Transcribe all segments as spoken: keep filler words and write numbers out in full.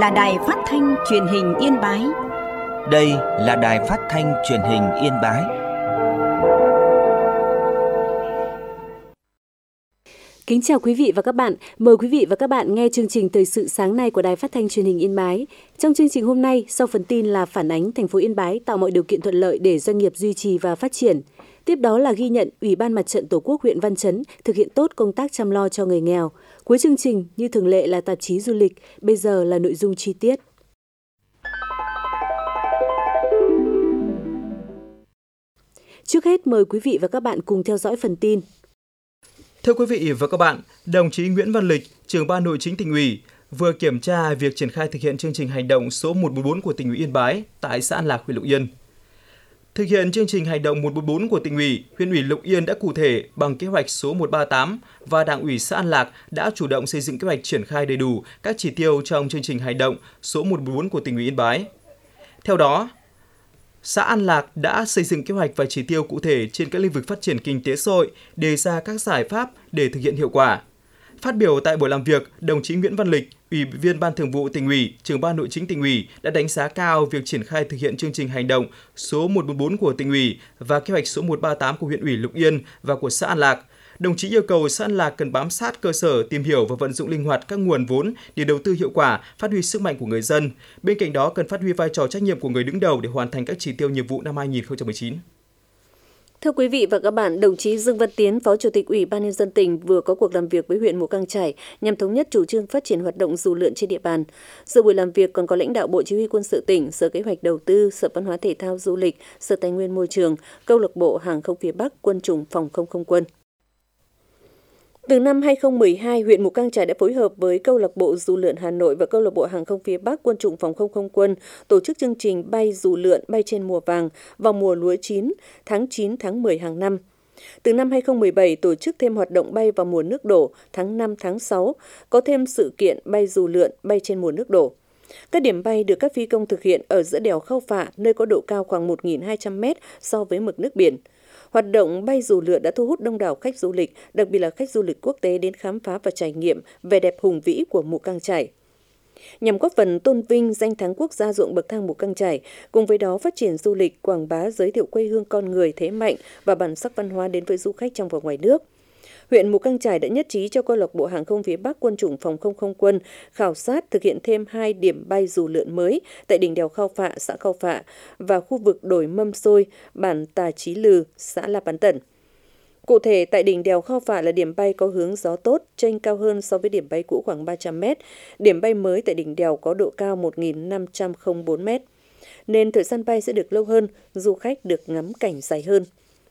là Đài Phát thanh Truyền hình Yên Bái. Đây là Đài Phát thanh Truyền hình Yên Bái. Kính chào quý vị và các bạn. Mời quý vị và các bạn nghe chương trình Thời sự sáng nay của Đài Phát thanh Truyền hình Yên Bái. Trong chương trình hôm nay, sau phần tin là phản ánh thành phố Yên Bái tạo mọi điều kiện thuận lợi để doanh nghiệp duy trì và phát triển. Tiếp đó là ghi nhận Ủy ban Mặt trận Tổ quốc huyện Văn Chấn thực hiện tốt công tác chăm lo cho người nghèo. Cuối chương trình, như thường lệ là tạp chí du lịch, bây giờ là nội dung chi tiết. Trước hết, mời quý vị và các bạn cùng theo dõi phần tin. Thưa quý vị và các bạn, đồng chí Nguyễn Văn Lịch, trưởng ban Nội chính Tỉnh ủy, vừa kiểm tra việc triển khai thực hiện chương trình hành động số một bốn bốn của Tỉnh ủy Yên Bái tại xã An Lạc, huyện Lục Yên. Thực hiện chương trình hành động một bốn bốn của Tỉnh ủy, huyện ủy Lục Yên đã cụ thể bằng kế hoạch số một ba tám và Đảng ủy xã An Lạc đã chủ động xây dựng kế hoạch triển khai đầy đủ các chỉ tiêu trong chương trình hành động số một bốn bốn của Tỉnh ủy Yên Bái. Theo đó, xã An Lạc đã xây dựng kế hoạch và chỉ tiêu cụ thể trên các lĩnh vực phát triển kinh tế xã hội, đề ra các giải pháp để thực hiện hiệu quả. Phát biểu tại buổi làm việc, đồng chí Nguyễn Văn Lịch, Ủy viên Ban Thường vụ Tỉnh ủy, trưởng ban Nội chính Tỉnh ủy đã đánh giá cao việc triển khai thực hiện chương trình hành động số một bốn bốn của Tỉnh ủy và kế hoạch số một ba tám của huyện ủy Lục Yên và của xã An Lạc. Đồng chí yêu cầu xã An Lạc cần bám sát cơ sở, tìm hiểu và vận dụng linh hoạt các nguồn vốn để đầu tư hiệu quả, phát huy sức mạnh của người dân. Bên cạnh đó, cần phát huy vai trò trách nhiệm của người đứng đầu để hoàn thành các chỉ tiêu nhiệm vụ năm hai nghìn không trăm mười chín. Thưa quý vị và các bạn, đồng chí Dương Văn Tiến, Phó Chủ tịch Ủy ban Nhân dân tỉnh vừa có cuộc làm việc với huyện Mù Cang Chải nhằm thống nhất chủ trương phát triển hoạt động dù lượn trên địa bàn. Dự buổi làm việc còn có lãnh đạo Bộ Chỉ huy Quân sự tỉnh, Sở Kế hoạch Đầu tư, Sở Văn hóa Thể thao Du lịch, Sở Tài nguyên Môi trường, Câu lạc bộ Hàng không phía Bắc, Quân chủng Phòng không không quân. Từ năm hai nghìn không trăm mười hai, huyện Mù Cang Chải đã phối hợp với Câu lạc bộ Dù lượn Hà Nội và Câu lạc bộ Hàng không phía Bắc, Quân chủng Phòng không không quân tổ chức chương trình bay dù lượn bay trên mùa vàng vào mùa lúa chín, tháng chín tháng mười hàng năm. Từ năm hai nghìn không trăm mười bảy, tổ chức thêm hoạt động bay vào mùa nước đổ tháng năm tháng sáu, có thêm sự kiện bay dù lượn bay trên mùa nước đổ. Các điểm bay được các phi công thực hiện ở giữa đèo Khao Phạ, nơi có độ cao khoảng một nghìn hai trăm mét so với mực nước biển. Hoạt động bay dù lượn đã thu hút đông đảo khách du lịch, đặc biệt là khách du lịch quốc tế đến khám phá và trải nghiệm vẻ đẹp hùng vĩ của Mù Cang Chải. Nhằm góp phần tôn vinh danh thắng quốc gia ruộng bậc thang Mù Cang Chải, cùng với đó phát triển du lịch, quảng bá, giới thiệu quê hương con người thế mạnh và bản sắc văn hóa đến với du khách trong và ngoài nước. Huyện Mù Cang Chải đã nhất trí cho Câu lạc bộ Hàng không phía Bắc, Quân chủng Phòng không không quân khảo sát thực hiện thêm hai điểm bay dù lượn mới tại đỉnh đèo Khao Phạ, xã Khao Phạ và khu vực đồi Mâm Xôi, bản Tà Chí Lừ, xã La Bán Tẩn. Cụ thể, tại đỉnh đèo Khao Phạ là điểm bay có hướng gió tốt, chênh cao hơn so với điểm bay cũ khoảng ba trăm mét. Điểm bay mới tại đỉnh đèo có độ cao một nghìn năm trăm lẻ bốn mét, nên thời gian bay sẽ được lâu hơn, du khách được ngắm cảnh dài hơn.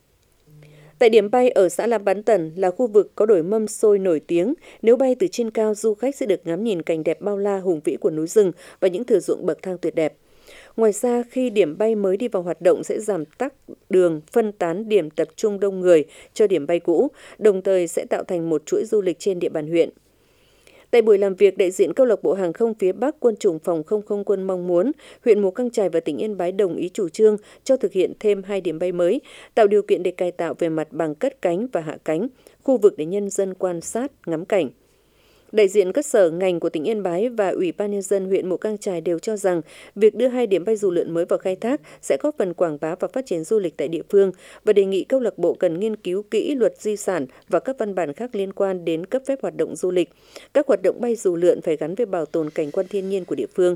Tại điểm bay ở xã La Bán Tẩn là khu vực có đồi Mâm Xôi nổi tiếng. Nếu bay từ trên cao, du khách sẽ được ngắm nhìn cảnh đẹp bao la hùng vĩ của núi rừng và những thửa ruộng bậc thang tuyệt đẹp. Ngoài ra, khi điểm bay mới đi vào hoạt động sẽ giảm tắc đường, phân tán điểm tập trung đông người cho điểm bay cũ, đồng thời sẽ tạo thành một chuỗi du lịch trên địa bàn huyện. Tại buổi làm việc, đại diện Câu lạc bộ Hàng không phía Bắc, Quân chủng Phòng không không quân mong muốn huyện Mù Cang Chải và tỉnh Yên Bái đồng ý chủ trương cho thực hiện thêm hai điểm bay mới, tạo điều kiện để cải tạo về mặt bằng cất cánh và hạ cánh, khu vực để nhân dân quan sát, ngắm cảnh. Đại diện các sở ngành của tỉnh Yên Bái và Ủy ban Nhân dân huyện Mù Cang Chải đều cho rằng việc đưa hai điểm bay dù lượn mới vào khai thác sẽ góp phần quảng bá và phát triển du lịch tại địa phương và đề nghị câu lạc bộ cần nghiên cứu kỹ luật di sản và các văn bản khác liên quan đến cấp phép hoạt động du lịch. Các hoạt động bay dù lượn phải gắn với bảo tồn cảnh quan thiên nhiên của địa phương.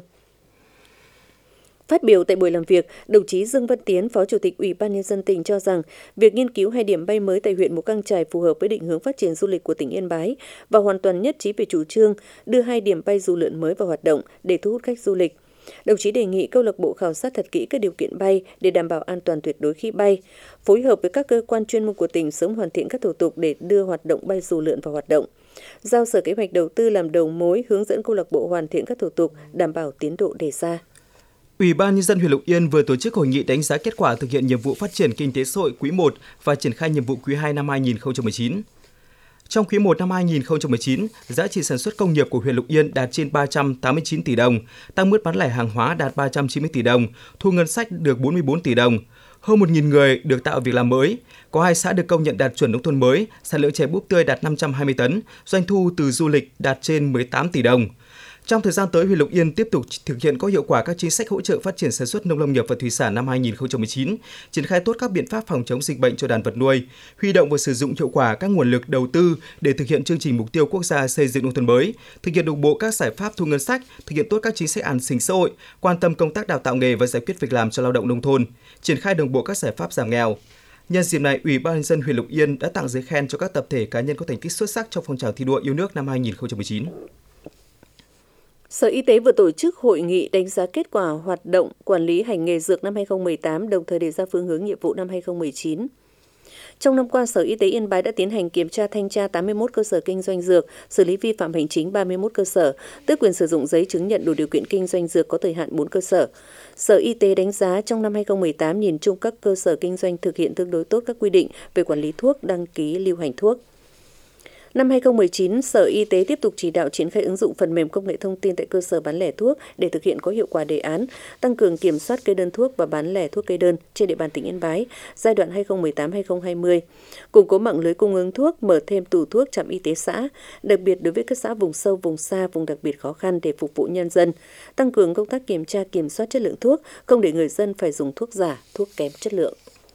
Phát biểu tại buổi làm việc, đồng chí Dương Văn Tiến, Phó Chủ tịch Ủy ban Nhân dân tỉnh cho rằng việc nghiên cứu hai điểm bay mới tại huyện Mù Cang Chải phù hợp với định hướng phát triển du lịch của tỉnh Yên Bái và hoàn toàn nhất trí về chủ trương đưa hai điểm bay dù lượn mới vào hoạt động để thu hút khách du lịch. Đồng chí đề nghị câu lạc bộ khảo sát thật kỹ các điều kiện bay để đảm bảo an toàn tuyệt đối khi bay, phối hợp với các cơ quan chuyên môn của tỉnh sớm hoàn thiện các thủ tục để đưa hoạt động bay dù lượn vào hoạt động. Giao Sở Kế hoạch Đầu tư làm đầu mối hướng dẫn câu lạc bộ hoàn thiện các thủ tục đảm bảo tiến độ đề ra. Ủy ban Nhân dân huyện Lục Yên vừa tổ chức hội nghị đánh giá kết quả thực hiện nhiệm vụ phát triển kinh tế xã hội quý một và triển khai nhiệm vụ quý hai năm hai nghìn không trăm mười chín. Trong quý một năm hai nghìn không trăm mười chín, giá trị sản xuất công nghiệp của huyện Lục Yên đạt trên ba trăm tám mươi chín tỷ đồng, tăng mức bán lẻ hàng hóa đạt ba trăm chín mươi tỷ đồng, thu ngân sách được bốn mươi bốn tỷ đồng. Hơn một nghìn người được tạo việc làm mới, có hai xã được công nhận đạt chuẩn nông thôn mới, sản lượng chè búp tươi đạt năm trăm hai mươi tấn, doanh thu từ du lịch đạt trên mười tám tỷ đồng. Trong thời gian tới, huyện Lục Yên tiếp tục thực hiện có hiệu quả các chính sách hỗ trợ phát triển sản xuất nông lâm nghiệp và thủy sản năm hai nghìn không trăm mười chín, triển khai tốt các biện pháp phòng chống dịch bệnh cho đàn vật nuôi, huy động và sử dụng hiệu quả các nguồn lực đầu tư để thực hiện chương trình mục tiêu quốc gia xây dựng nông thôn mới, thực hiện đồng bộ các giải pháp thu ngân sách, thực hiện tốt các chính sách an sinh xã hội, quan tâm công tác đào tạo nghề và giải quyết việc làm cho lao động nông thôn, triển khai đồng bộ các giải pháp giảm nghèo. Nhân dịp này, Ủy ban nhân dân huyện Lục Yên đã tặng giấy khen cho các tập thể cá nhân có thành tích xuất sắc trong phong trào thi đua yêu nước năm hai nghìn không trăm mười chín. Sở Y tế vừa tổ chức hội nghị đánh giá kết quả hoạt động quản lý hành nghề dược năm hai nghìn không trăm mười tám, đồng thời đề ra phương hướng nhiệm vụ năm hai nghìn không trăm mười chín. Trong năm qua, Sở Y tế Yên Bái đã tiến hành kiểm tra thanh tra tám mươi mốt cơ sở kinh doanh dược, xử lý vi phạm hành chính ba mươi mốt cơ sở, tước quyền sử dụng giấy chứng nhận đủ điều kiện kinh doanh dược có thời hạn bốn cơ sở. Sở Y tế đánh giá trong năm hai nghìn không trăm mười tám, nhìn chung các cơ sở kinh doanh thực hiện tương đối tốt các quy định về quản lý thuốc, đăng ký lưu hành thuốc. Năm hai nghìn không trăm mười chín, Sở Y tế tiếp tục chỉ đạo triển khai ứng dụng phần mềm công nghệ thông tin tại cơ sở bán lẻ thuốc để thực hiện có hiệu quả đề án tăng cường kiểm soát kê đơn thuốc và bán lẻ thuốc kê đơn trên địa bàn tỉnh Yên Bái giai đoạn hai nghìn không trăm mười tám đến hai nghìn không trăm hai mươi, củng cố mạng lưới cung ứng thuốc, mở thêm tủ thuốc trạm y tế xã, đặc biệt đối với các xã vùng sâu, vùng xa, vùng đặc biệt khó khăn để phục vụ nhân dân, tăng cường công tác kiểm tra kiểm soát chất lượng thuốc, không để người dân phải dùng thuốc giả, thuốc kém chất lượng.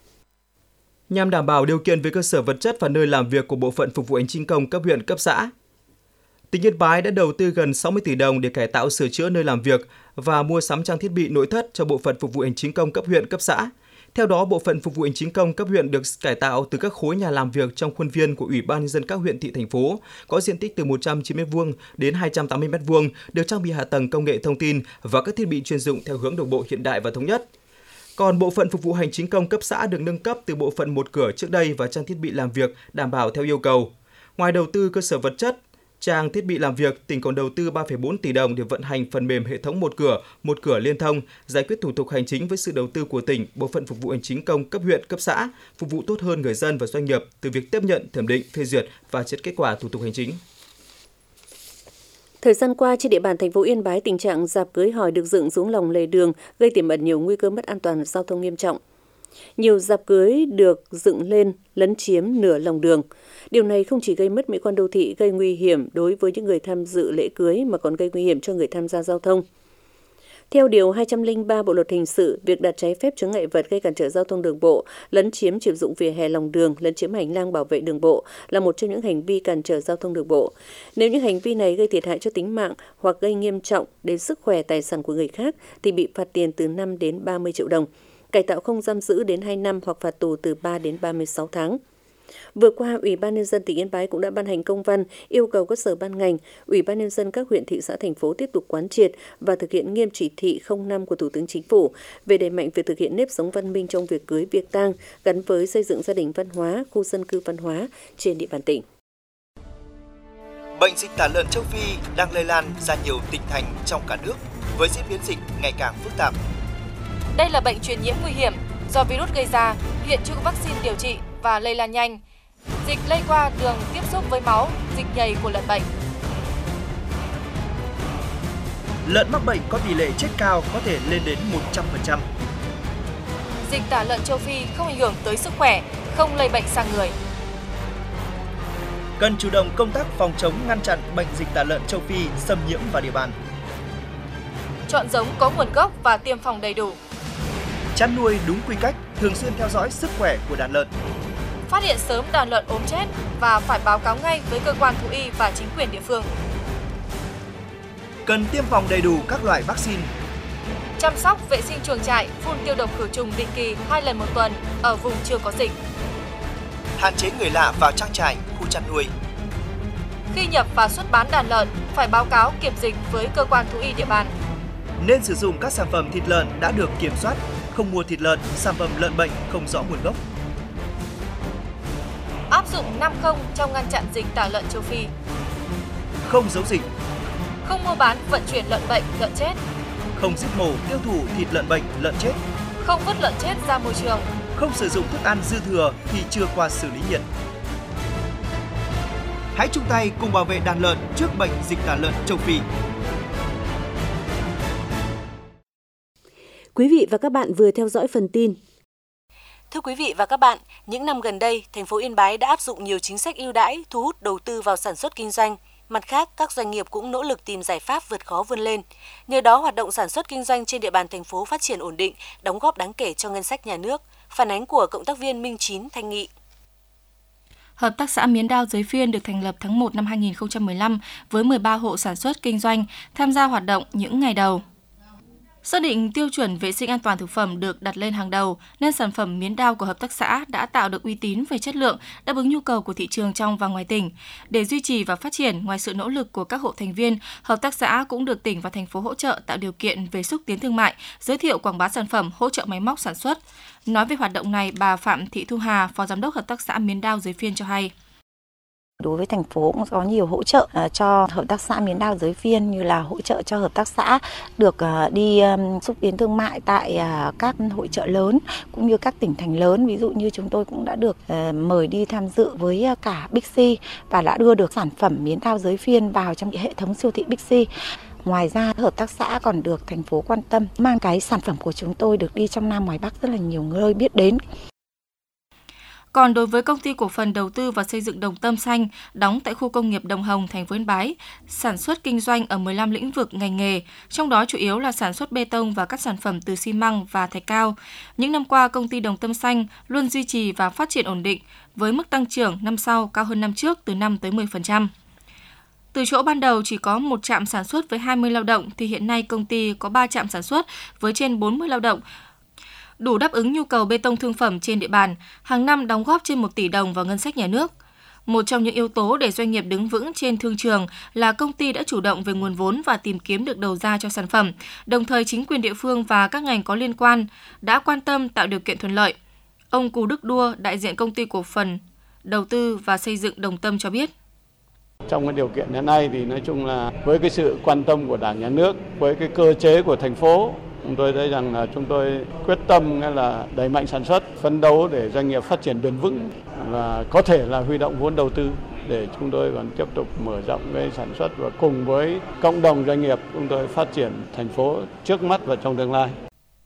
Nhằm đảm bảo điều kiện về cơ sở vật chất và nơi làm việc của bộ phận phục vụ hành chính công cấp huyện, cấp xã, tỉnh Yên Bái đã đầu tư gần sáu mươi tỷ đồng để cải tạo sửa chữa nơi làm việc và mua sắm trang thiết bị nội thất cho bộ phận phục vụ hành chính công cấp huyện, cấp xã. Theo đó, bộ phận phục vụ hành chính công cấp huyện được cải tạo từ các khối nhà làm việc trong khuôn viên của Ủy ban nhân dân các huyện, thị, thành phố, có diện tích từ một trăm chín mươi mét vuông đến hai trăm tám mươi mét vuông, được trang bị hạ tầng công nghệ thông tin và các thiết bị chuyên dụng theo hướng đồng bộ, hiện đại và thống nhất. Còn bộ phận phục vụ hành chính công cấp xã được nâng cấp từ bộ phận một cửa trước đây và trang thiết bị làm việc đảm bảo theo yêu cầu. Ngoài đầu tư cơ sở vật chất, trang thiết bị làm việc, tỉnh còn đầu tư ba phẩy bốn tỷ đồng để vận hành phần mềm hệ thống một cửa, một cửa liên thông, giải quyết thủ tục hành chính với sự đầu tư của tỉnh, bộ phận phục vụ hành chính công cấp huyện, cấp xã, phục vụ tốt hơn người dân và doanh nghiệp từ việc tiếp nhận, thẩm định, phê duyệt và xét kết quả thủ tục hành chính. Thời gian qua, trên địa bàn thành phố Yên Bái, tình trạng rạp cưới hỏi được dựng xuống lòng lề đường gây tiềm ẩn nhiều nguy cơ mất an toàn giao thông nghiêm trọng. Nhiều rạp cưới được dựng lên lấn chiếm nửa lòng đường. Điều này không chỉ gây mất mỹ quan đô thị, gây nguy hiểm đối với những người tham dự lễ cưới mà còn gây nguy hiểm cho người tham gia giao thông. Theo Điều hai trăm lẻ ba Bộ Luật Hình sự, việc đặt trái phép chướng ngại vật gây cản trở giao thông đường bộ, lấn chiếm sử dụng vỉa hè lòng đường, lấn chiếm hành lang bảo vệ đường bộ là một trong những hành vi cản trở giao thông đường bộ. Nếu những hành vi này gây thiệt hại cho tính mạng hoặc gây nghiêm trọng đến sức khỏe tài sản của người khác thì bị phạt tiền từ năm đến ba mươi triệu đồng, cải tạo không giam giữ đến hai năm hoặc phạt tù từ ba đến ba mươi sáu tháng. Vừa qua, Ủy ban nhân dân tỉnh Yên Bái cũng đã ban hành công văn yêu cầu các sở ban ngành, Ủy ban nhân dân các huyện, thị xã, thành phố tiếp tục quán triệt và thực hiện nghiêm chỉ thị không năm của Thủ tướng Chính phủ về đẩy mạnh việc thực hiện nếp sống văn minh trong việc cưới, việc tang gắn với xây dựng gia đình văn hóa, khu dân cư văn hóa trên địa bàn tỉnh. Bệnh dịch tả lợn châu Phi đang lây lan ra nhiều tỉnh thành trong cả nước với diễn biến dịch ngày càng phức tạp. Đây là bệnh truyền nhiễm nguy hiểm do virus gây ra, hiện chưa có vaccine điều trị và lây lan nhanh. Dịch lây qua đường tiếp xúc với máu, dịch nhầy của lợn bệnh. Lợn mắc bệnh có tỷ lệ chết cao, có thể lên đến một trăm phần trăm. Dịch tả lợn châu Phi không ảnh hưởng tới sức khỏe, không lây bệnh sang người. Cần chủ động công tác phòng chống ngăn chặn bệnh dịch tả lợn châu Phi xâm nhiễm vào địa bàn. Chọn giống có nguồn gốc và tiêm phòng đầy đủ. Chăn nuôi đúng quy cách, thường xuyên theo dõi sức khỏe của đàn lợn. Phát hiện sớm đàn lợn ốm chết và phải báo cáo ngay với cơ quan thú y và chính quyền địa phương. Cần tiêm phòng đầy đủ các loại vaccine. Chăm sóc vệ sinh chuồng trại, phun tiêu độc khử trùng định kỳ hai lần một tuần ở vùng chưa có dịch. Hạn chế người lạ vào trang trại, khu chăn nuôi. Khi nhập và xuất bán đàn lợn, phải báo cáo kiểm dịch với cơ quan thú y địa bàn. Nên sử dụng các sản phẩm thịt lợn đã được kiểm soát, không mua thịt lợn, sản phẩm lợn bệnh không rõ nguồn gốc. Áp dụng năm không trong ngăn chặn dịch tả lợn châu Phi. Không giấu dịch. Không mua bán, vận chuyển lợn bệnh, lợn chết. Không giết mổ, tiêu thụ thịt lợn bệnh, lợn chết. Không vứt lợn chết ra môi trường. Không sử dụng thức ăn dư thừa khi chưa qua xử lý nhiệt. Hãy chung tay cùng bảo vệ đàn lợn trước bệnh dịch tả lợn châu Phi. Quý vị và các bạn vừa theo dõi phần tin. Thưa quý vị và các bạn, những năm gần đây, thành phố Yên Bái đã áp dụng nhiều chính sách ưu đãi thu hút đầu tư vào sản xuất kinh doanh. Mặt khác, các doanh nghiệp cũng nỗ lực tìm giải pháp vượt khó vươn lên. Nhờ đó, hoạt động sản xuất kinh doanh trên địa bàn thành phố phát triển ổn định, đóng góp đáng kể cho ngân sách nhà nước. Phản ánh của cộng tác viên Minh Chín, Thanh Nghị. Hợp tác xã Miến Đao Giới Phiên được thành lập tháng một năm hai nghìn không trăm mười lăm với mười ba hộ sản xuất kinh doanh tham gia hoạt động những ngày đầu. Xác định tiêu chuẩn vệ sinh an toàn thực phẩm được đặt lên hàng đầu, nên sản phẩm miến đao của hợp tác xã đã tạo được uy tín về chất lượng, đáp ứng nhu cầu của thị trường trong và ngoài tỉnh. Để duy trì và phát triển, ngoài sự nỗ lực của các hộ thành viên, hợp tác xã cũng được tỉnh và thành phố hỗ trợ tạo điều kiện về xúc tiến thương mại, giới thiệu quảng bá sản phẩm, hỗ trợ máy móc sản xuất. Nói về hoạt động này, bà Phạm Thị Thu Hà, Phó Giám đốc Hợp tác xã Miến Đao Giới Phiên cho hay. Đối với thành phố cũng có nhiều hỗ trợ cho hợp tác xã Miến Đao Giới Phiên, như là hỗ trợ cho hợp tác xã được đi xúc tiến thương mại tại các hội chợ lớn cũng như các tỉnh thành lớn. Ví dụ như chúng tôi cũng đã được mời đi tham dự với cả Bixi và đã đưa được sản phẩm Miến Đao Giới Phiên vào trong hệ thống siêu thị Bixi. Ngoài ra, hợp tác xã còn được thành phố quan tâm mang cái sản phẩm của chúng tôi được đi trong Nam ngoài Bắc rất là nhiều nơi biết đến. Còn đối với Công ty Cổ phần Đầu tư và Xây dựng Đồng Tâm Xanh, đóng tại khu công nghiệp Đồng Hồng, thành phố Yên Bái, sản xuất kinh doanh ở mười lăm lĩnh vực ngành nghề, trong đó chủ yếu là sản xuất bê tông và các sản phẩm từ xi măng và thạch cao. Những năm qua, công ty Đồng Tâm Xanh luôn duy trì và phát triển ổn định, với mức tăng trưởng năm sau cao hơn năm trước từ năm tới mười phần trăm. Từ chỗ ban đầu chỉ có một trạm sản xuất với hai mươi lao động, thì hiện nay công ty có ba trạm sản xuất với trên bốn mươi lao động, đủ đáp ứng nhu cầu bê tông thương phẩm trên địa bàn, hàng năm đóng góp trên một tỷ đồng vào ngân sách nhà nước. Một trong những yếu tố để doanh nghiệp đứng vững trên thương trường là công ty đã chủ động về nguồn vốn và tìm kiếm được đầu ra cho sản phẩm. Đồng thời, chính quyền địa phương và các ngành có liên quan đã quan tâm tạo điều kiện thuận lợi. Ông Cù Đức Đua, đại diện Công ty Cổ phần Đầu tư và Xây dựng Đồng Tâm cho biết. Trong cái điều kiện hiện nay thì nói chung là với cái sự quan tâm của Đảng, Nhà nước, với cái cơ chế của thành phố, chúng tôi thấy rằng là chúng tôi quyết tâm là đẩy mạnh sản xuất, phấn đấu để doanh nghiệp phát triển bền vững và có thể là huy động vốn đầu tư để chúng tôi còn tiếp tục mở rộng cái sản xuất và cùng với cộng đồng doanh nghiệp chúng tôi phát triển thành phố trước mắt và trong tương lai.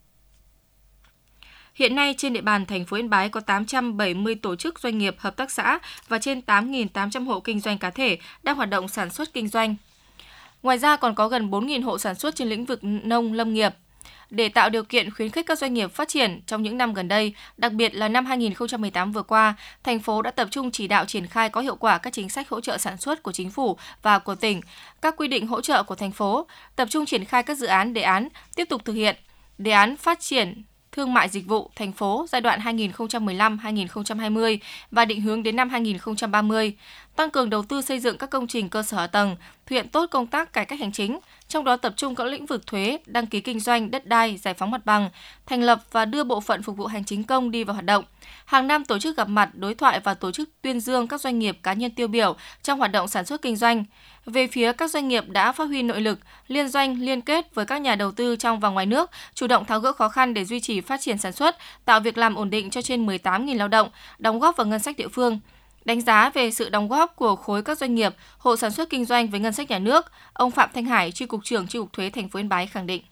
Hiện nay trên địa bàn thành phố Yên Bái có tám trăm bảy mươi tổ chức doanh nghiệp, hợp tác xã và trên tám nghìn tám trăm hộ kinh doanh cá thể đang hoạt động sản xuất kinh doanh. Ngoài ra còn có gần bốn nghìn hộ sản xuất trên lĩnh vực nông lâm nghiệp. Để tạo điều kiện khuyến khích các doanh nghiệp phát triển trong những năm gần đây, đặc biệt là năm hai nghìn không trăm mười tám vừa qua, thành phố đã tập trung chỉ đạo triển khai có hiệu quả các chính sách hỗ trợ sản xuất của chính phủ và của tỉnh, các quy định hỗ trợ của thành phố, tập trung triển khai các dự án đề án, tiếp tục thực hiện đề án phát triển thương mại dịch vụ thành phố giai đoạn hai nghìn không trăm mười lăm đến hai nghìn không trăm hai mươi và định hướng đến năm hai nghìn không trăm ba mươi, tăng cường đầu tư xây dựng các công trình cơ sở hạ tầng, thực hiện tốt công tác cải cách hành chính, trong đó tập trung các lĩnh vực thuế, đăng ký kinh doanh, đất đai, giải phóng mặt bằng, thành lập và đưa bộ phận phục vụ hành chính công đi vào hoạt động. Hàng năm tổ chức gặp mặt, đối thoại và tổ chức tuyên dương các doanh nghiệp cá nhân tiêu biểu trong hoạt động sản xuất kinh doanh. Về phía các doanh nghiệp đã phát huy nội lực, liên doanh, liên kết với các nhà đầu tư trong và ngoài nước, chủ động tháo gỡ khó khăn để duy trì phát triển sản xuất, tạo việc làm ổn định cho trên mười tám nghìn lao động, đóng góp vào ngân sách địa phương. Đánh giá về sự đóng góp của khối các doanh nghiệp, hộ sản xuất kinh doanh với ngân sách nhà nước, ông Phạm Thanh Hải, Chi cục trưởng Chi cục Thuế thành phố Yên Bái khẳng định.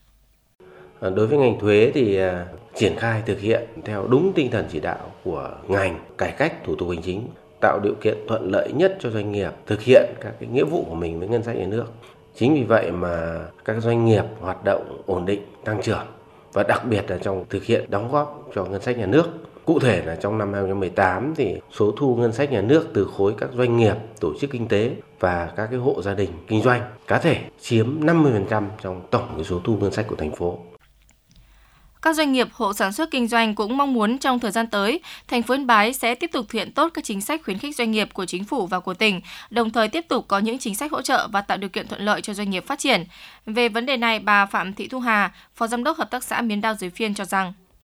Đối với ngành thuế thì triển khai thực hiện theo đúng tinh thần chỉ đạo của ngành, cải cách thủ tục hành chính, tạo điều kiện thuận lợi nhất cho doanh nghiệp thực hiện các cái nghĩa vụ của mình với ngân sách nhà nước. Chính vì vậy mà các doanh nghiệp hoạt động ổn định, tăng trưởng và đặc biệt là trong thực hiện đóng góp cho ngân sách nhà nước. Cụ thể là trong năm hai nghìn không trăm mười tám thì số thu ngân sách nhà nước từ khối các doanh nghiệp, tổ chức kinh tế và các cái hộ gia đình kinh doanh cá thể chiếm năm mươi phần trăm trong tổng cái số thu ngân sách của thành phố. Các doanh nghiệp, hộ sản xuất kinh doanh cũng mong muốn trong thời gian tới, thành phố Yên Bái sẽ tiếp tục thực hiện tốt các chính sách khuyến khích doanh nghiệp của chính phủ và của tỉnh, đồng thời tiếp tục có những chính sách hỗ trợ và tạo điều kiện thuận lợi cho doanh nghiệp phát triển. Về vấn đề này, bà Phạm Thị Thu Hà, Phó Giám đốc Hợp tác xã Miến Đao Giới Phiên cho rằng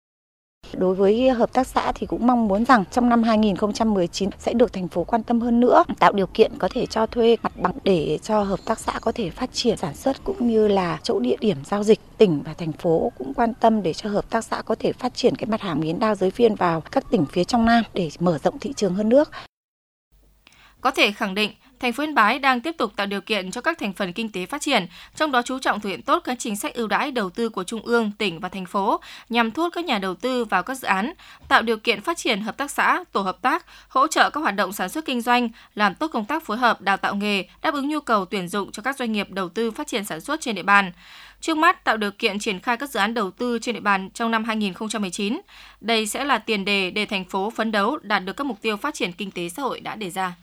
đối với hợp tác xã thì cũng mong muốn rằng trong năm hai nghìn không trăm mười chín sẽ được thành phố quan tâm hơn nữa, tạo điều kiện có thể cho thuê mặt bằng để cho hợp tác xã có thể phát triển sản xuất cũng như là chỗ địa điểm giao dịch. Tỉnh và thành phố cũng quan tâm để cho hợp tác xã có thể phát triển cái mặt hàng miến đao giới phiên vào các tỉnh phía trong Nam để mở rộng thị trường hơn nữa. Có thể khẳng định, thành phố Yên Bái đang tiếp tục tạo điều kiện cho các thành phần kinh tế phát triển, trong đó chú trọng thực hiện tốt các chính sách ưu đãi đầu tư của Trung ương, tỉnh và thành phố nhằm thu hút các nhà đầu tư vào các dự án, tạo điều kiện phát triển hợp tác xã, tổ hợp tác, hỗ trợ các hoạt động sản xuất kinh doanh, làm tốt công tác phối hợp, đào tạo nghề, đáp ứng nhu cầu tuyển dụng cho các doanh nghiệp đầu tư phát triển sản xuất trên địa bàn. Trước mắt, tạo điều kiện triển khai các dự án đầu tư trên địa bàn trong năm hai nghìn không trăm mười chín. Đây sẽ là tiền đề để thành phố phấn đấu đạt được các mục tiêu phát triển kinh tế xã hội đã đề ra.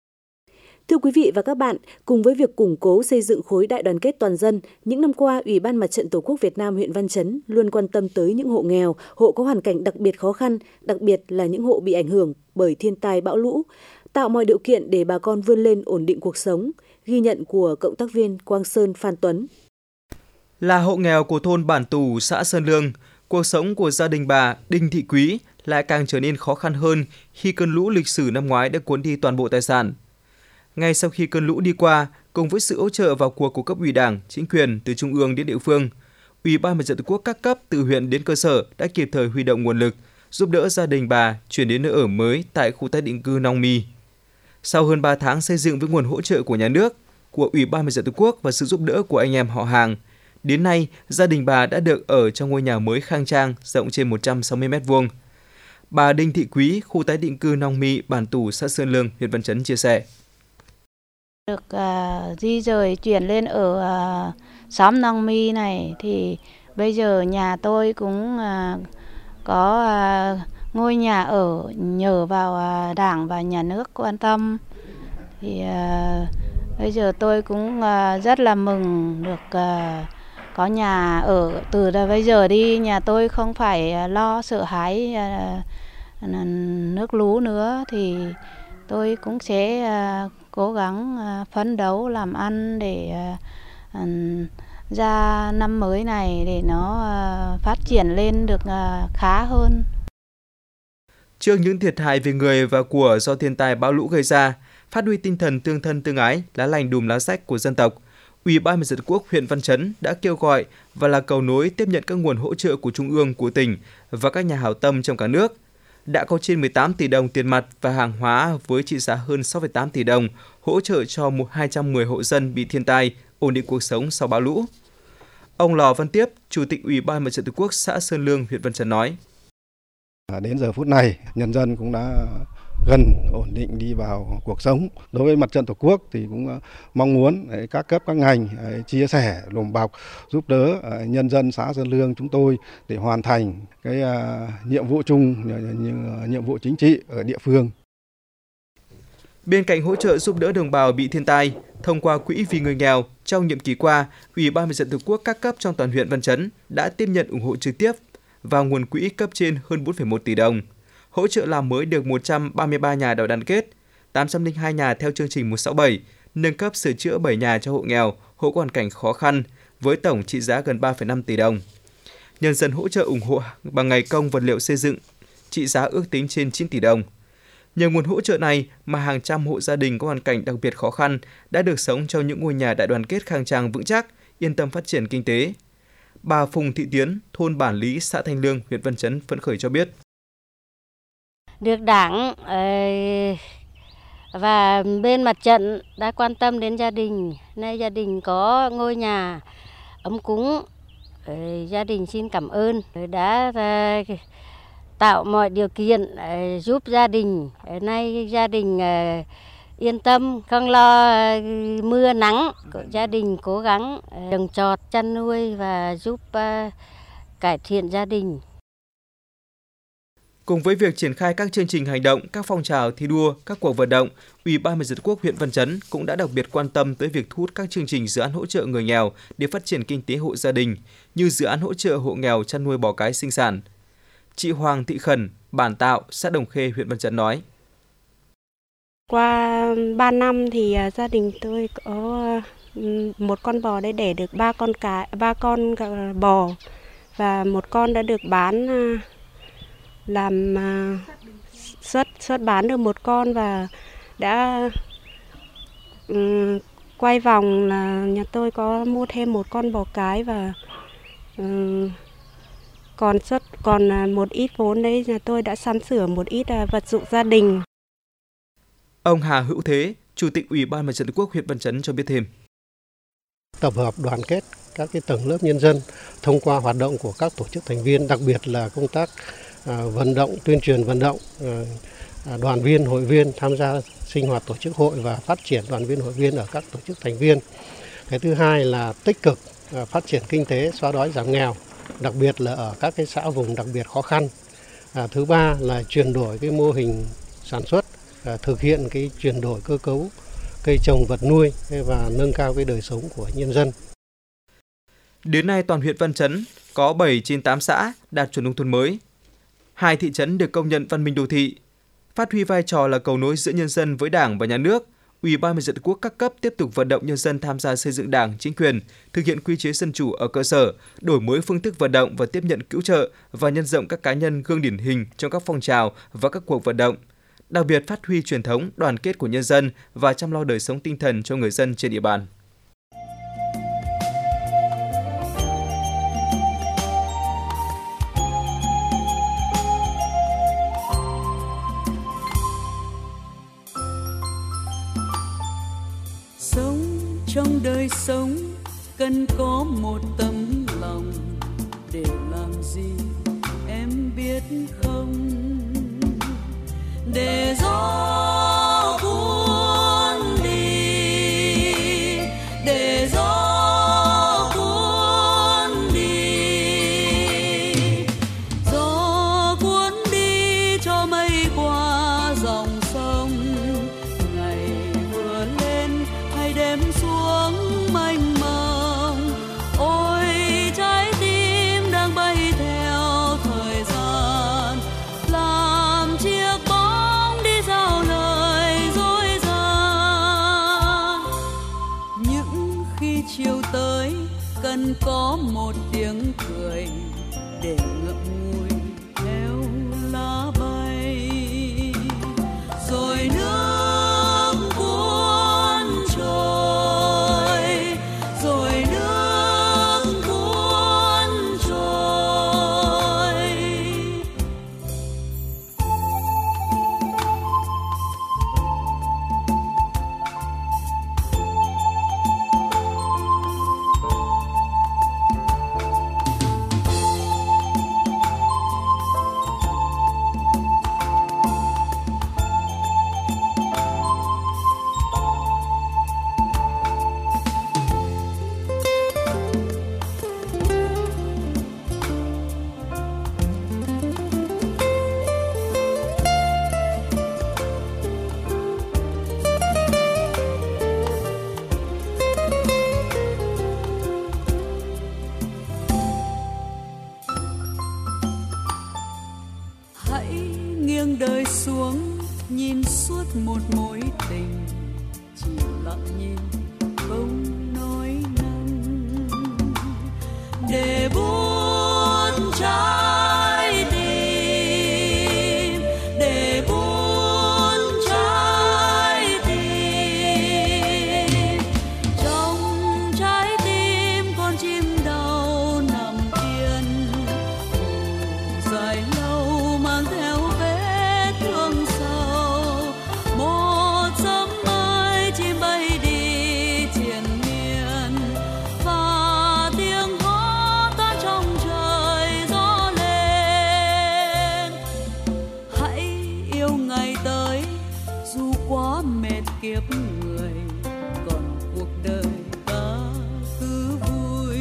Thưa quý vị và các bạn, cùng với việc củng cố xây dựng khối đại đoàn kết toàn dân, những năm qua, Ủy ban Mặt trận Tổ quốc Việt Nam huyện Văn Chấn luôn quan tâm tới những hộ nghèo, hộ có hoàn cảnh đặc biệt khó khăn, đặc biệt là những hộ bị ảnh hưởng bởi thiên tai bão lũ, tạo mọi điều kiện để bà con vươn lên ổn định cuộc sống, ghi nhận của cộng tác viên Quang Sơn Phan Tuấn. Là hộ nghèo của thôn Bản Tù, xã Sơn Lương, cuộc sống của gia đình bà Đinh Thị Quý lại càng trở nên khó khăn hơn khi cơn lũ lịch sử năm ngoái đã cuốn đi toàn bộ tài sản. Ngay sau khi cơn lũ đi qua, cùng với sự hỗ trợ vào cuộc của cấp ủy Đảng, chính quyền từ trung ương đến địa phương, Ủy ban Mặt trận Tổ quốc các cấp từ huyện đến cơ sở đã kịp thời huy động nguồn lực, giúp đỡ gia đình bà chuyển đến nơi ở mới tại khu tái định cư Nong Mi. Sau hơn ba tháng xây dựng với nguồn hỗ trợ của nhà nước, của Ủy ban Mặt trận Tổ quốc và sự giúp đỡ của anh em họ hàng, đến nay gia đình bà đã được ở trong ngôi nhà mới khang trang rộng trên một trăm sáu mươi mét vuông. Bà Đinh Thị Quý, khu tái định cư Nong Mi, Bản Tù, xã Sơn Lương, huyện Văn Chấn chia sẻ. Được uh, di rời chuyển lên ở uh, xóm Nong Mi này thì bây giờ nhà tôi cũng uh, có uh, ngôi nhà ở nhờ vào uh, Đảng và nhà nước quan tâm. Thì uh, bây giờ tôi cũng uh, rất là mừng được uh, có nhà ở. Từ bây giờ đi nhà tôi không phải uh, lo sợ hãi uh, nước lũ nữa, thì tôi cũng sẽ uh, cố gắng uh, phấn đấu làm ăn để uh, ra năm mới này để nó uh, phát triển lên được uh, khá hơn. Trước những thiệt hại về người và của do thiên tai bão lũ gây ra, phát huy tinh thần tương thân tương ái, lá lành đùm lá rách của dân tộc, Ủy ban Mặt trận Tổ quốc huyện Văn Chấn đã kêu gọi và là cầu nối tiếp nhận các nguồn hỗ trợ của Trung ương, của tỉnh và các nhà hảo tâm trong cả nước. Đã có trên mười tám tỷ đồng tiền mặt và hàng hóa với trị giá hơn sáu phẩy tám tỷ đồng hỗ trợ cho hai trăm mười hộ dân bị thiên tai, ổn định cuộc sống sau bão lũ. Ông Lò Văn Tiếp, Chủ tịch Ủy ban Mặt trận Tổ quốc xã Sơn Lương, huyện Văn Chấn nói: Đến giờ phút này, nhân dân cũng đã gần ổn định đi vào cuộc sống. Đối với Mặt trận Tổ quốc thì cũng mong muốn các cấp các ngành chia sẻ, đùm bọc, giúp đỡ nhân dân xã Sơn Lương chúng tôi để hoàn thành cái nhiệm vụ chung, nhiệm vụ chính trị ở địa phương. Bên cạnh hỗ trợ giúp đỡ đồng bào bị thiên tai, thông qua Quỹ vì người nghèo, trong nhiệm kỳ qua, Ủy ban Mặt trận Tổ quốc các cấp trong toàn huyện Văn Chấn đã tiếp nhận ủng hộ trực tiếp vào nguồn quỹ cấp trên hơn bốn phẩy một tỷ đồng, hỗ trợ làm mới được một trăm ba mươi ba nhà đại đoàn kết, tám trăm lẻ hai nhà theo chương trình một sáu bảy, nâng cấp sửa chữa bảy nhà cho hộ nghèo, hộ có hoàn cảnh khó khăn với tổng trị giá gần ba phẩy năm tỷ đồng. Nhân dân hỗ trợ ủng hộ bằng ngày công vật liệu xây dựng, trị giá ước tính trên chín tỷ đồng. Nhờ nguồn hỗ trợ này mà hàng trăm hộ gia đình có hoàn cảnh đặc biệt khó khăn đã được sống trong những ngôi nhà đại đoàn kết khang trang vững chắc, yên tâm phát triển kinh tế. Bà Phùng Thị Tiến, thôn Bản Lý, xã Thanh Lương, huyện Văn Chấn phấn khởi cho biết: Được Đảng và bên mặt trận đã quan tâm đến gia đình, nay gia đình có ngôi nhà ấm cúng, gia đình xin cảm ơn đã tạo mọi điều kiện giúp gia đình. Nay gia đình yên tâm, không lo mưa nắng. Gia đình cố gắng trồng trọt, chăn nuôi và giúp cải thiện gia đình. Cùng với việc triển khai các chương trình hành động, các phong trào thi đua, các cuộc vận động, Ủy ban Mặt trận Tổ quốc huyện Văn Chấn cũng đã đặc biệt quan tâm tới việc thu hút các chương trình dự án hỗ trợ người nghèo để phát triển kinh tế hộ gia đình, như dự án hỗ trợ hộ nghèo chăn nuôi bò cái sinh sản. Chị Hoàng Thị Khẩn, Bản Tạo, xã Đồng Khê, huyện Văn Chấn nói: Qua ba năm thì gia đình tôi có một con bò để đẻ được ba con cái, ba con bò, và một con đã được bán làm xuất xuất bán được một con, và đã um, quay vòng là nhà tôi có mua thêm một con bò cái, và um, còn xuất còn một ít vốn đấy nhà tôi đã sắm sửa một ít vật dụng gia đình. Ông Hà Hữu Thế, Chủ tịch Ủy ban Mặt trận Tổ quốc huyện Văn Chấn cho biết thêm. Tập hợp đoàn kết các cái tầng lớp nhân dân thông qua hoạt động của các tổ chức thành viên, đặc biệt là công tác à, vận động, tuyên truyền vận động à, đoàn viên, hội viên tham gia sinh hoạt tổ chức hội và phát triển đoàn viên, hội viên ở các tổ chức thành viên. Cái thứ hai là tích cực à, phát triển kinh tế, xóa đói giảm nghèo, đặc biệt là ở các cái xã vùng đặc biệt khó khăn. À, thứ ba là chuyển đổi cái mô hình sản xuất, à, thực hiện cái chuyển đổi cơ cấu cây trồng vật nuôi và nâng cao cái đời sống của nhân dân. Đến nay toàn huyện Văn Chấn có bảy trên tám xã đạt chuẩn nông thôn mới. Hai thị trấn được công nhận văn minh đô thị. Phát huy vai trò là cầu nối giữa nhân dân với Đảng và Nhà nước, Ủy ban Mặt trận Tổ quốc các cấp tiếp tục vận động nhân dân tham gia xây dựng Đảng, chính quyền, thực hiện quy chế dân chủ ở cơ sở, đổi mới phương thức vận động và tiếp nhận cứu trợ và nhân rộng các cá nhân gương điển hình trong các phong trào và các cuộc vận động. Đặc biệt phát huy truyền thống đoàn kết của nhân dân và chăm lo đời sống tinh thần cho người dân trên địa bàn. Sống trong đời sống cần có một tấm lòng, để làm gì em biết không? Để gió cuốn đi, để gió cuốn đi, gió cuốn đi cho mây qua dòng sông. Ngày vừa lên hay đêm xuống mênh mông, ôi trái tim đang bay theo thời gian, làm chiếc bóng đi giao lời dối gian. Những khi chiều tới cần có một tiếng cười để ngậm ngùi theo lá bay, rồi nước cuốn trôi, rồi nước cuốn trôi. Hãy nghiêng đời xuống, nhìn suốt một mối tình, chỉ lặng nhìn không nói năng, để buốt trái tim, để buốt trái tim. Trong trái tim con chim đau nằm yên, dài lâu mang theo vết thương sâu. Một sớm mai chim bay đi triền miên, và tiếng hót ta trong trời gió lên. Hãy yêu ngày tới dù quá mệt kiếp người, còn cuộc đời ta cứ vui.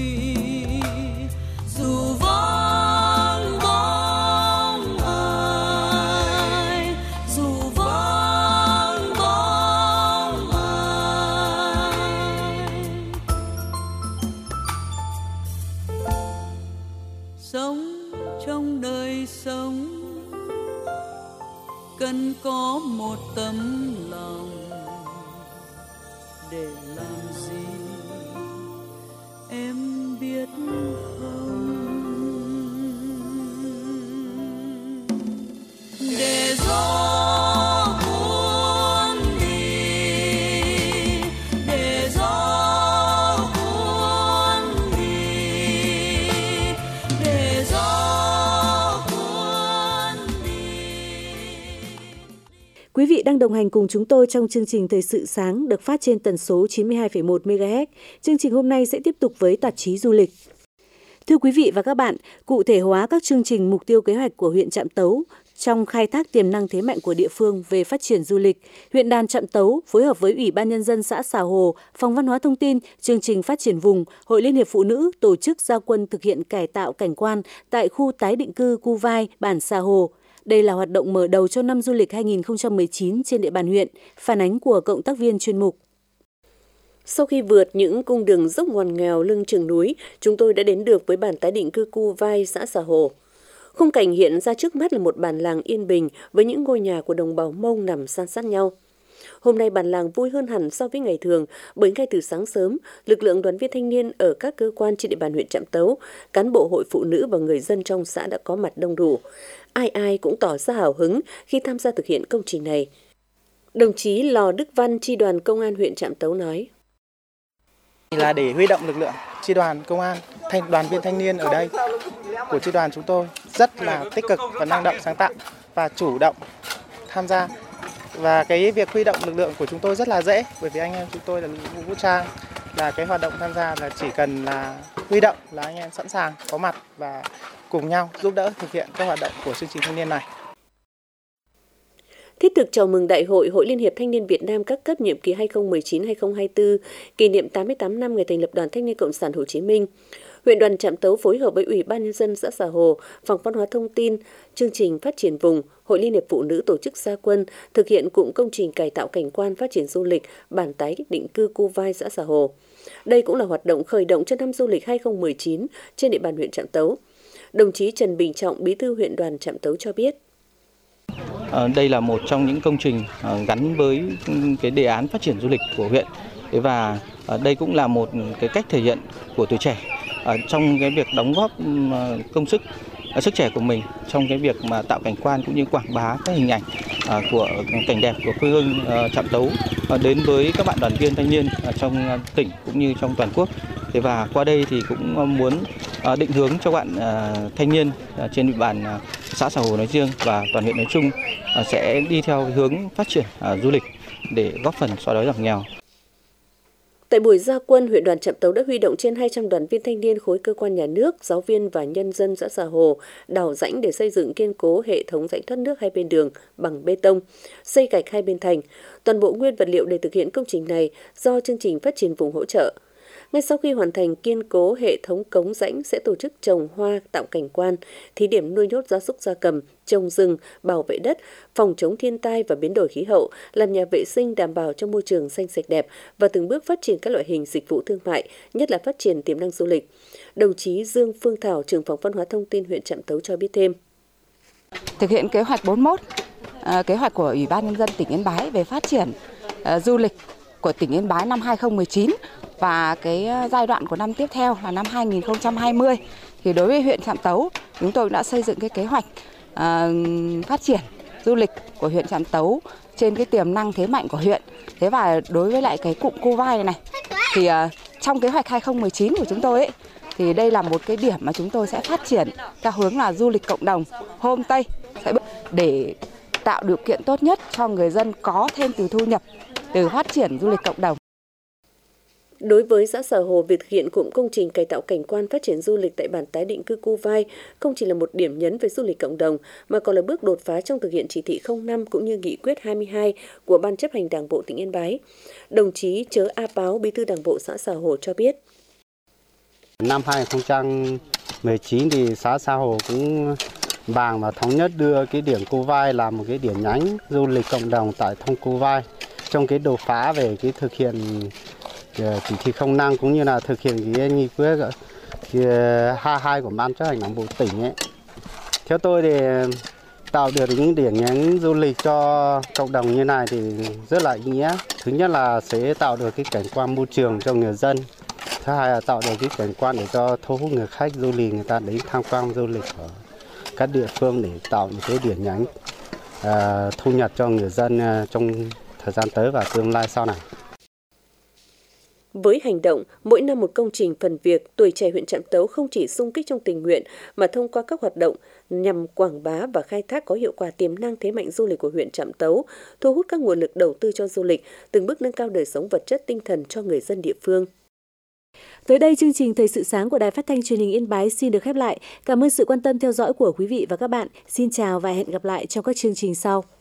Dù vắng bóng ai, dù vắng bóng ai, sống trong đời sống cần có một tấm lòng, để làm gì em biết không? Để gió cuốn đi, để gió cuốn đi, để gió cuốn đi. Quý vị đang đồng hành cùng chúng tôi trong chương trình Thời sự sáng được phát trên tần số chín mươi hai phẩy một mê ga héc. Chương trình hôm nay sẽ tiếp tục với tạp chí du lịch. Thưa quý vị và các bạn, cụ thể hóa các chương trình mục tiêu kế hoạch của huyện Trạm Tấu trong khai thác tiềm năng thế mạnh của địa phương về phát triển du lịch, huyện đoàn Trạm Tấu phối hợp với Ủy ban Nhân dân xã Xà Hồ, Phòng Văn hóa Thông tin, Chương trình Phát triển vùng, Hội Liên hiệp Phụ nữ tổ chức ra quân thực hiện cải tạo cảnh quan tại khu tái định cư Cu Vai, bản Xà Hồ. Đây là hoạt động mở đầu cho năm du lịch hai nghìn không trăm mười chín trên địa bàn huyện, phản ánh của cộng tác viên chuyên mục. Sau khi vượt những cung đường dốc ngoằn nghèo lưng chừng núi, chúng tôi đã đến được với bản tái định cư Cu Vai, xã Xà Hồ. Khung cảnh hiện ra trước mắt là một bản làng yên bình với những ngôi nhà của đồng bào Mông nằm san sát nhau. Hôm nay bản làng vui hơn hẳn so với ngày thường bởi ngay từ sáng sớm, lực lượng đoàn viên thanh niên ở các cơ quan trên địa bàn huyện Trạm Tấu, cán bộ hội phụ nữ và người dân trong xã đã có mặt đông đủ. Ai ai cũng tỏ ra hào hứng khi tham gia thực hiện công trình này. Đồng chí Lò Đức Văn, chi đoàn công an huyện Trạm Tấu nói: Là để huy động lực lượng chi đoàn công an, thanh đoàn viên thanh niên ở đây của chi đoàn chúng tôi rất là tích cực và năng động, sáng tạo và chủ động tham gia. Và cái việc huy động lực lượng của chúng tôi rất là dễ, bởi vì anh em chúng tôi là lực lượng vũ trang, là cái hoạt động tham gia là chỉ cần là huy động là anh em sẵn sàng có mặt và cùng nhau giúp đỡ thực hiện các hoạt động của chương trình thanh niên này. Thiết thực chào mừng Đại hội Hội Liên hiệp Thanh niên Việt Nam các cấp nhiệm kỳ hai nghìn không trăm mười chín đến hai nghìn không trăm hai mươi tư, kỷ niệm tám mươi tám năm ngày thành lập Đoàn Thanh niên Cộng sản Hồ Chí Minh, huyện đoàn Trạm Tấu phối hợp với Ủy ban Nhân dân xã Xà Hồ, Phòng Văn hóa Thông tin, Chương trình Phát triển vùng, Hội Liên hiệp Phụ nữ tổ chức ra quân thực hiện cụm công trình cải tạo cảnh quan phát triển du lịch bản tái định cư Cu Vai, xã Xà Hồ. Đây cũng là hoạt động khởi động cho năm du lịch hai nghìn không trăm mười chín trên địa bàn huyện Trạm Tấu. Đồng chí Trần Bình Trọng, Bí thư huyện đoàn Trạm Tấu cho biết: À, đây là một trong những công trình à, gắn với cái đề án phát triển du lịch của huyện. Và à, đây cũng là một cái cách thể hiện của tuổi trẻ à, trong cái việc đóng góp à, công sức, à, sức trẻ của mình trong cái việc mà tạo cảnh quan cũng như quảng bá các hình ảnh à, của cảnh đẹp của quê hương à, Trạm Tấu à, đến với các bạn đoàn viên thanh niên à, trong tỉnh cũng như trong toàn quốc. Thế và qua đây thì cũng muốn à, định hướng cho bạn à, thanh niên à, trên địa bàn à, xã Xà Hồ nói riêng và toàn huyện nói chung à, sẽ đi theo hướng phát triển à, du lịch để góp phần xóa đói giảm nghèo. Tại buổi ra quân, huyện đoàn Trạm Tấu đã huy động trên hai trăm đoàn viên thanh niên khối cơ quan nhà nước, giáo viên và nhân dân xã Xà Hồ đào rãnh để xây dựng kiên cố hệ thống rãnh thoát nước hai bên đường bằng bê tông, xây gạch hai bên thành. Toàn bộ nguyên vật liệu để thực hiện công trình này do chương trình phát triển vùng hỗ trợ. Ngay sau khi hoàn thành kiên cố hệ thống cống rãnh sẽ tổ chức trồng hoa tạo cảnh quan, thí điểm nuôi nhốt gia súc gia cầm, trồng rừng, bảo vệ đất, phòng chống thiên tai và biến đổi khí hậu, làm nhà vệ sinh đảm bảo cho môi trường xanh sạch đẹp và từng bước phát triển các loại hình dịch vụ thương mại, nhất là phát triển tiềm năng du lịch. Đồng chí Dương Phương Thảo, trưởng phòng Văn hóa Thông tin huyện Trạm Tấu cho biết thêm: Thực hiện kế hoạch bốn mươi mốt, à, kế hoạch của Ủy ban Nhân dân tỉnh Yên Bái về phát triển à, du lịch của tỉnh Yên Bái năm hai nghìn không trăm mười chín và cái giai đoạn của năm tiếp theo là năm hai nghìn không trăm hai mươi, thì đối với huyện Trạm Tấu chúng tôi đã xây dựng cái kế hoạch uh, phát triển du lịch của huyện Trạm Tấu trên cái tiềm năng thế mạnh của huyện. Thế và đối với lại cái cụm Cu Vai này, này thì uh, trong kế hoạch hai nghìn không trăm mười chín của chúng tôi ấy, thì đây là một cái điểm mà chúng tôi sẽ phát triển theo hướng là du lịch cộng đồng, homestay để tạo điều kiện tốt nhất cho người dân có thêm từ thu nhập từ phát triển du lịch cộng đồng. Đối với xã Xà Hồ, việc thực hiện cụm công trình cải tạo cảnh quan phát triển du lịch tại bản tái định cư Cu Vai không chỉ là một điểm nhấn về du lịch cộng đồng mà còn là bước đột phá trong thực hiện chỉ thị không năm cũng như nghị quyết hai mươi hai của Ban chấp hành Đảng bộ tỉnh Yên Bái. Đồng chí Chớ A Páo, Bí thư Đảng bộ xã Xà Hồ cho biết: Năm hai nghìn không trăm mười chín thì xã Xà Hồ cũng bàn và thống nhất đưa cái điểm Cu Vai làm một cái điểm nhánh du lịch cộng đồng tại thôn Cu Vai. Trong cái đột phá về cái thực hiện chỉ thị không năm cũng như là thực hiện cái nghị quyết hai mươi hai của Ban chấp hành Đảng bộ tỉnh ấy. Theo tôi thì tạo được những điểm nhánh du lịch cho cộng đồng như này thì rất là ý nghĩa. Thứ nhất là sẽ tạo được cái cảnh quan môi trường cho người dân. Thứ hai là tạo được cái cảnh quan để cho thu hút người khách du lịch người ta đến tham quan du lịch ở các địa phương để tạo một cái điểm nhánh à, thu nhập cho người dân trong thời gian tới và tương lai sau này. Với hành động mỗi năm một công trình phần việc, Tuổi Trẻ huyện Trạm Tấu không chỉ xung kích trong tình nguyện mà thông qua các hoạt động nhằm quảng bá và khai thác có hiệu quả tiềm năng thế mạnh du lịch của huyện Trạm Tấu, thu hút các nguồn lực đầu tư cho du lịch, từng bước nâng cao đời sống vật chất tinh thần cho người dân địa phương. Tới đây, chương trình Thời sự sáng của Đài Phát thanh Truyền hình Yên Bái xin được khép lại. Cảm ơn sự quan tâm theo dõi của quý vị và các bạn. Xin chào và hẹn gặp lại trong các chương trình sau.